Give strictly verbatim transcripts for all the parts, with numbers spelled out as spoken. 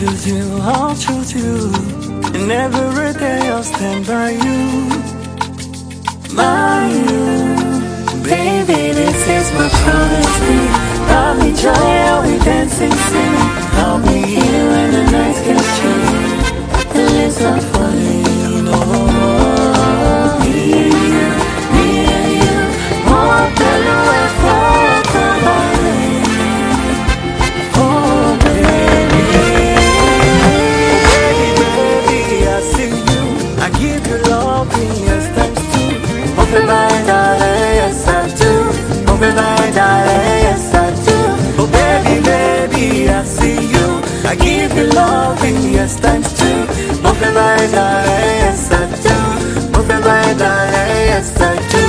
choose you, I'll choose you. And every day I'll stand by you, by you. Baby, this is my promise to you. I'll be joy, I'll be dancing, singing. I'll be here when the nights get chilly. The lips are falling, oh. Me and you, me and you. More than a way for somebody. Oh, baby. Baby, baby, I see you. I give you love, yes, thanks to. Open my darling, yes, I do. Open my darling, yes, I do. Oh, baby, baby, I see you. I give you love, yes, thanks to. Open my darling, yes, I do. Open my darling, yes, I do.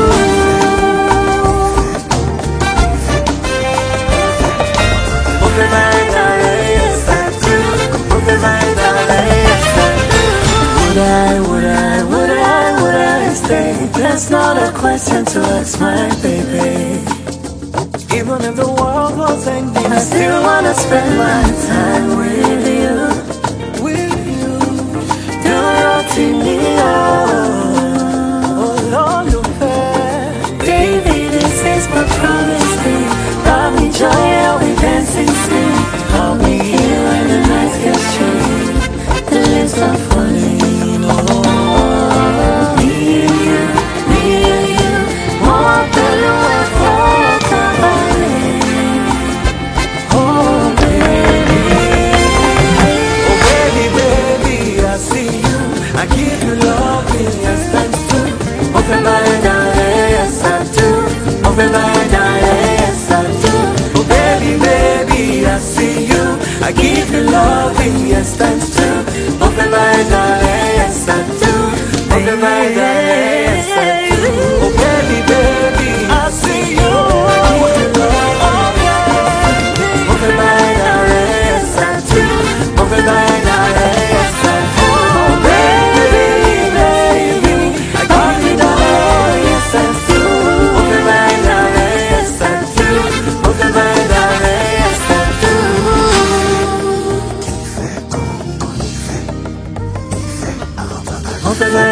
Open my darling, yes, I do. Open my darling, yes, I do. Would I, would I, would I, would I stay? That's not a question to ask my baby. Even if the world was ending, I still wanna spend my time with you, with you. Do your thing, oh Lord, you fair. Baby, this is my promise to you. I'll be joy, I'll be dancing, sing. I'll be here when the nights get chilly. The lips are falling, oh. Me and you, me and you. More than a way for somebody. Oh, baby. Oh, baby, baby, I see you. I give you love, yes, thanks to. Open my darling, yes, I do. Open my darling, yes, I do. Oh, baby, baby, I see you. I give you love, yes, thanks to. Open my darling, yes, I do. Open my darling, yes, I do. Oh, baby, baby, I see you. I give you love, oh, yeah. Open my darling, yes, I do. Open my darling, yes, I do. Oh, baby, baby, I give you love, yes, I do. Open my darling, yes, I do. Open my darling, yes, I do. Open my